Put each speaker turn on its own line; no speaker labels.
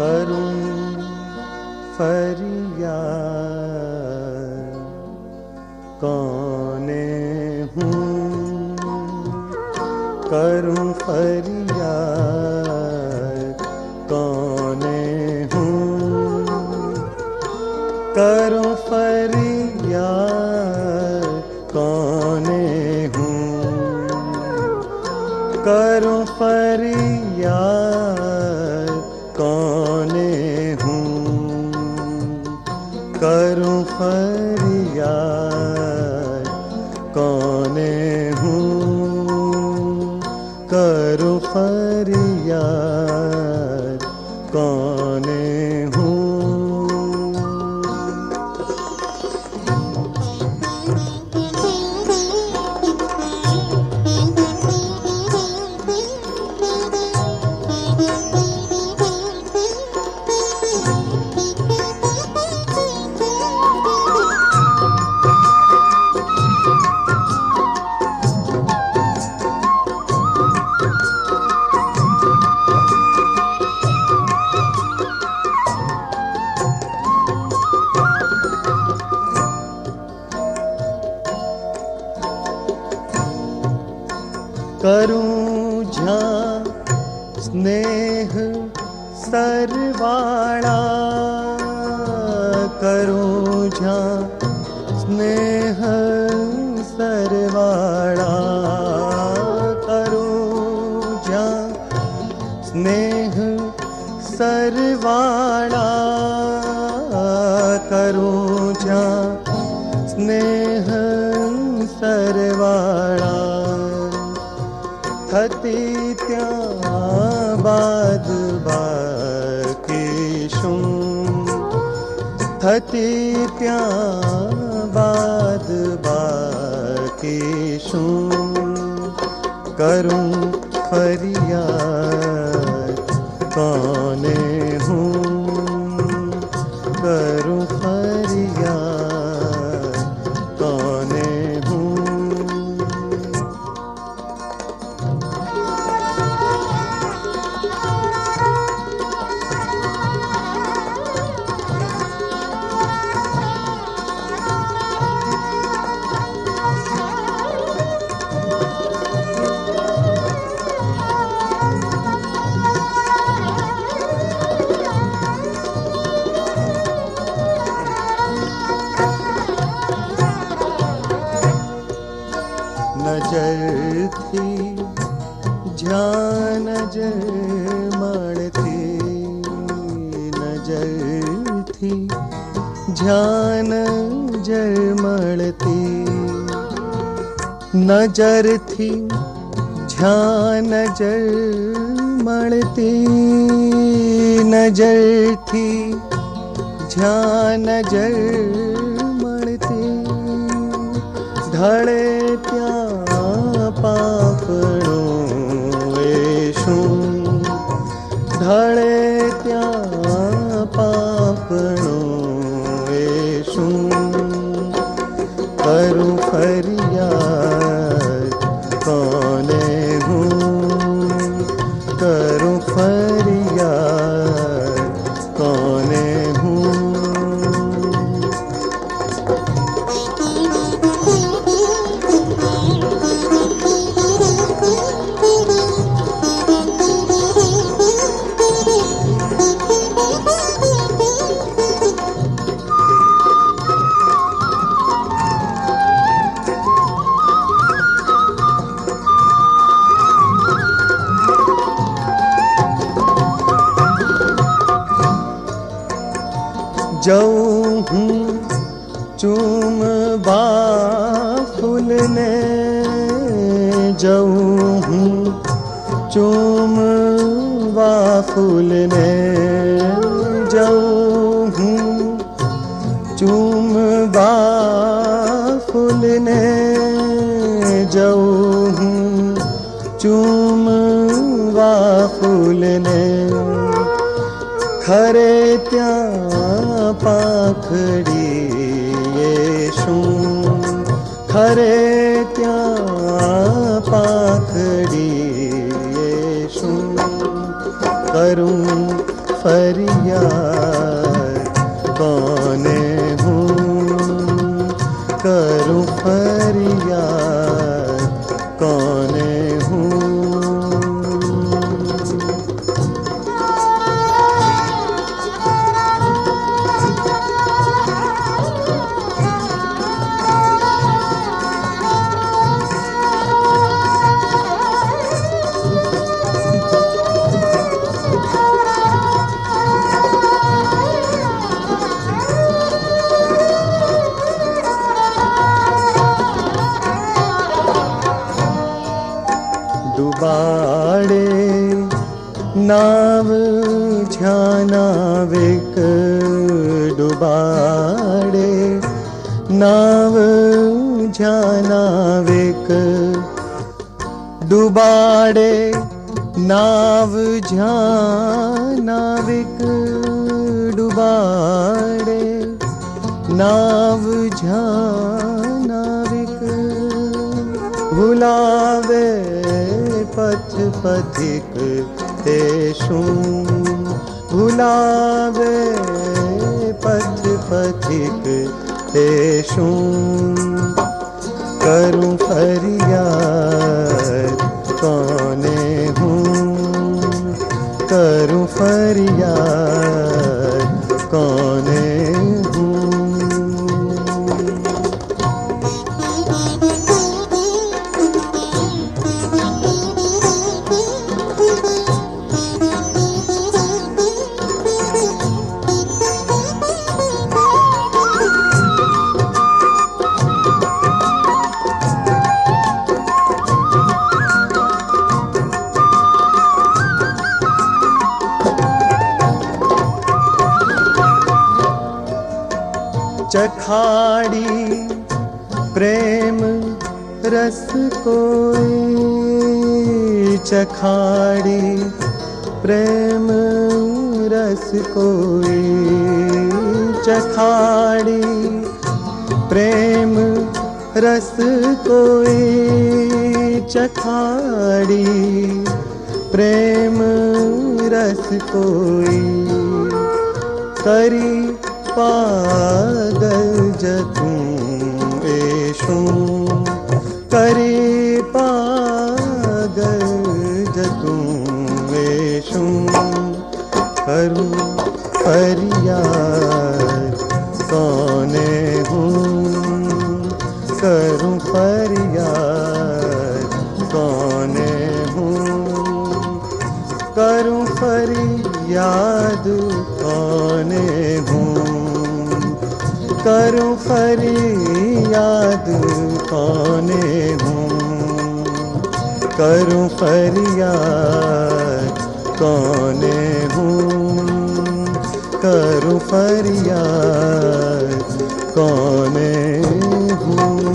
करूं फरियाद कौने हूँ, करूं फरियाद कौने हूँ, करूं फरियाद कौने हूँ, करूं फरियाद कौने हूँ, करूं फरियाद कौने हूँ, करूं फरियाद कौने हूँ। करूं झां स्नेह सरवाड़ा, करूं झां स्नेह सरवाड़ा, करूं झां स्नेह सरवाड़ा, करूं झां स्नेह सरवाड़ा। थती त्यां बाद बाकी शूं, थती त्यां बाद बाकी शूं, करूं फरियाद कौने हूँ, करूं फरियाद कौने हूँ। नजर थी झां नजर मड़ती, नजर थी झां नजर मड़ती, नजर थी झां नजर मड़ती, नजर थी झां नजर मड़ती, ढळे त्यां पापणों वेशूं, ढळे त्यां पापणों वेशूं, करूं फरियाद कौने हूँ, करूं फरियाद कौने हूँ। जाऊं हूँ चूम बाफुल ने, जाऊं हूँ चूम बाफुल ने, जाऊं हूँ चूम बाफुल ने, जाऊं हूँ चूम बाफुल ने, खरे त्यां पाखड़ी येशूं, खरे त्यां पाखड़ी येशूं, करूं फरियाद फरियाद कौने हूँ, करूँ फरियाद कौने हूँ। डुबाड़े नाव ध्यानाविक, डुबाड़े नाव ध्यानाविक, डुबाड़े नाव ध्यानाविक, डुबाड़े नाव ध्यानाविक, भुलावे पथ पथिक तेषु, भुलावे पथ पथिक तेषु, करूँ फरियाद कौने हूँ, करूँ फरियाद कौने हूँ। चखाड़ी प्रेम रस कोई, चखाड़ी प्रेम रस कोई, चखाड़ी प्रेम रस कोई, चखाड़ी प्रेम रस कोई, करी पागल जतूं एषु, करी पागल जतूं एषु, करूँ फरियाद कौने हूँ, करूँ फरियाद कौने हूँ, करूँ फरियाद कौने हूँ, करूँ फरियाद कौने हूँ, करूँ फरियाद कौने हूँ, करूँ फरियाद कौने हूँ।